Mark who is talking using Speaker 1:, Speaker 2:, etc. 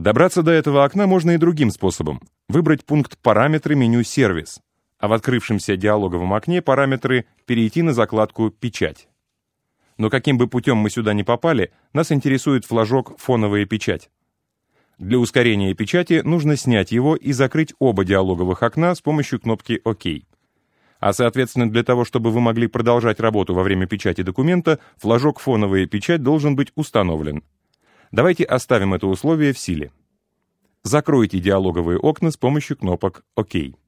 Speaker 1: Добраться до этого окна можно и другим способом. Выбрать пункт «Параметры» меню «Сервис», а в открывшемся диалоговом окне «Параметры» перейти на закладку «Печать». Но каким бы путем мы сюда ни попали, нас интересует флажок «Фоновая печать». Для ускорения печати нужно снять его и закрыть оба диалоговых окна с помощью кнопки «Ок». А соответственно, для того, чтобы вы могли продолжать работу во время печати документа, флажок «Фоновая печать» должен быть установлен. Давайте оставим это условие в силе. Закройте диалоговые окна с помощью кнопок «Ок».